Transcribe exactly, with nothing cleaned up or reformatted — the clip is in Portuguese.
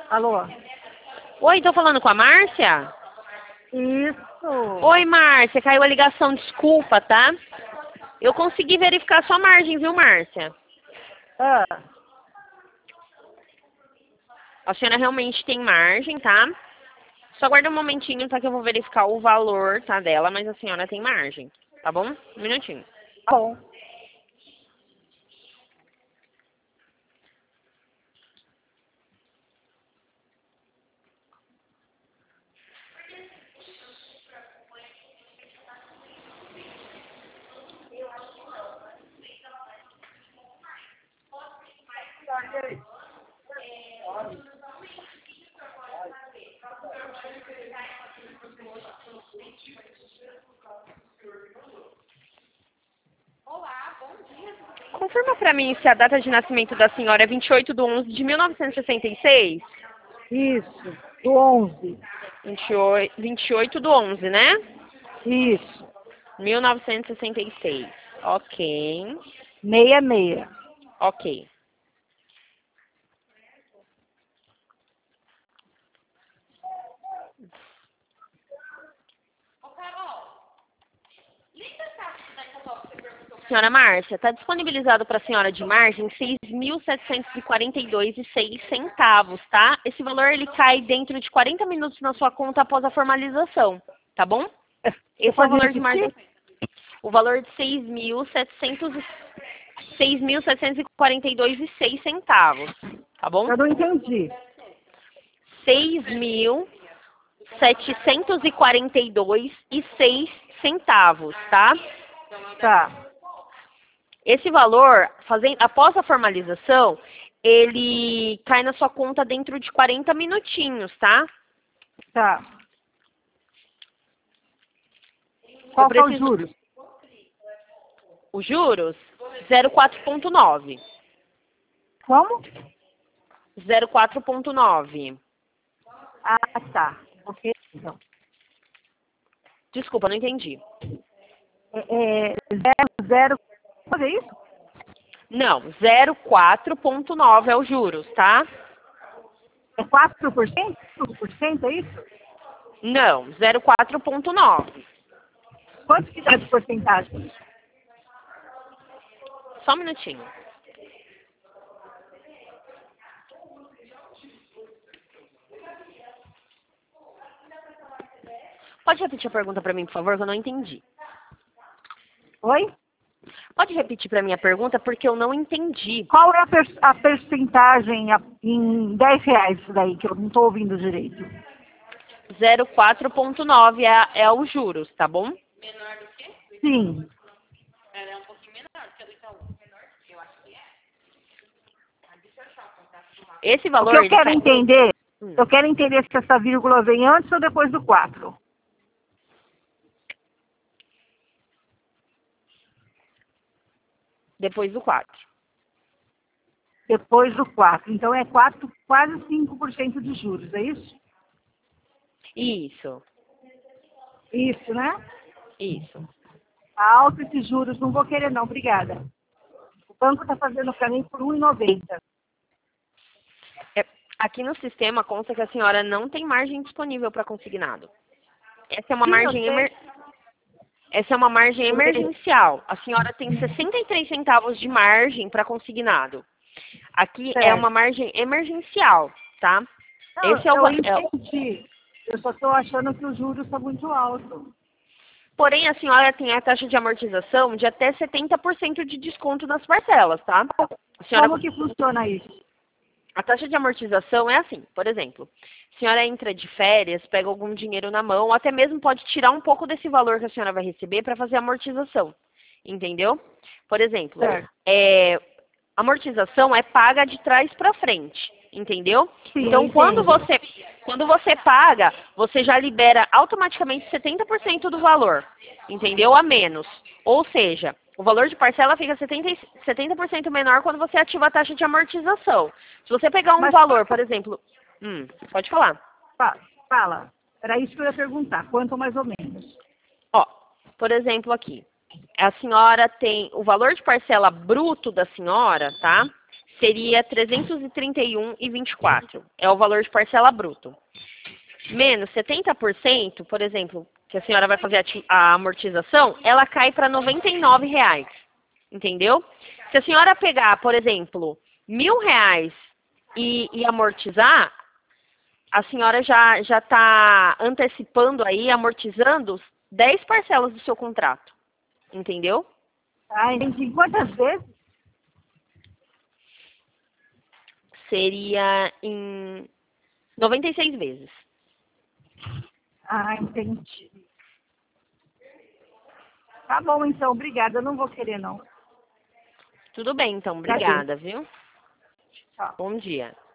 Alô? Oi, tô falando com a Márcia? Isso. Oi, Márcia, caiu a ligação, desculpa, tá? Eu consegui verificar sua margem, viu, Márcia? Ah, A senhora realmente tem margem, tá? Só aguarda um momentinho, tá? Que eu vou verificar o valor, tá, dela, mas a senhora tem margem, tá bom? Um minutinho. tá bom. Confirma pra mim se a data de nascimento da senhora é vinte e oito de onze de mil novecentos e sessenta e seis? Isso. Do onze. vinte e oito, vinte e oito do onze, né? Isso. mil novecentos e sessenta e seis. Ok. Meia, meia. Ok. Senhora Márcia, está disponibilizado para a senhora de margem seis mil setecentos e quarenta e dois e seis centavos, tá? Esse valor ele cai dentro de quarenta minutos na sua conta após a formalização, tá bom? Esse é o valor de margem. O valor de seis mil setecentos e quarenta e dois e seis centavos, tá bom? Eu não entendi. seis mil setecentos e quarenta e dois e seis centavos, tá? Tá. Esse valor, fazendo, após a formalização, ele cai na sua conta dentro de quarenta minutinhos, tá? Tá. Qual que é o preciso... juros? Os juros? zero quatro ponto nove. Como? zero quatro ponto nove. Ah, tá. Ok, então. Desculpa, não entendi. É, é zero, zero. Pode é isso? Não, zero quatro ponto nove é os juros, tá? É quatro por cento? cinco por cento, é isso? Não, zero quatro ponto nove. Quanto que dá de porcentagem? Só um minutinho. Pode repetir a pergunta para mim, por favor, que eu não entendi. Oi? Pode repetir para mim a pergunta, porque eu não entendi. Qual é a, per a percentagem a, em dez reais isso daí, que eu não estou ouvindo direito? zero quatro ponto nove é, é os juros, tá bom? Sim. Esse O valor... que eu ele quero cai- entender, Hum. eu quero entender se essa vírgula vem antes ou depois do quatro. Depois do quatro. Depois do quatro. Então é quatro, quase cinco por cento de juros, é isso? Isso, Isso, né? isso. Alto esses juros, não vou querer não, obrigada. O banco está fazendo para mim por um e noventa. É, aqui no sistema consta que a senhora não tem margem disponível para consignado. Essa é uma Sim, eu margem sei. emer... Essa é uma margem Eu sei. emergencial. A senhora tem sessenta e três centavos de margem para consignado. Aqui é Certo. uma margem emergencial, tá? Não, Esse é o, eu va- é o- entendi. Eu só estou achando que os juros estão muito altos. Porém, a senhora tem a taxa de amortização de até setenta por cento de desconto nas parcelas, tá? A senhora... Como que funciona isso? A taxa de amortização é assim, por exemplo, a senhora entra de férias, pega algum dinheiro na mão, ou até mesmo pode tirar um pouco desse valor que a senhora vai receber para fazer a amortização, entendeu? Por exemplo, Certo. é, amortização é paga de trás para frente, entendeu? Sim, Então, eu quando entendo. você, quando você paga, você já libera automaticamente setenta por cento do valor, entendeu? A menos. Ou seja, o valor de parcela fica setenta por cento menor quando você ativa a taxa de amortização. Se você pegar um Mas- valor, por exemplo... Hum, pode falar. Fala, fala. Era isso que eu ia perguntar. Quanto mais ou menos? Ó, por exemplo aqui. A senhora tem... O valor de parcela bruto da senhora, tá? seria trezentos e trinta e um reais e vinte e quatro centavos. É o valor de parcela bruto. Menos setenta por cento, por exemplo, que a senhora vai fazer a, a amortização, ela cai para noventa e nove reais. Entendeu? Se a senhora pegar, por exemplo, mil reais e, e amortizar, a senhora já já está antecipando aí, amortizando dez parcelas do seu contrato. Entendeu? Ah, entendi. Quantas vezes? Seria em noventa e seis vezes. Ah, entendi. Tá bom, então. Obrigada. Eu não vou querer, não. Tudo bem, então. Cadê? Obrigada, viu? Tchau. Bom dia.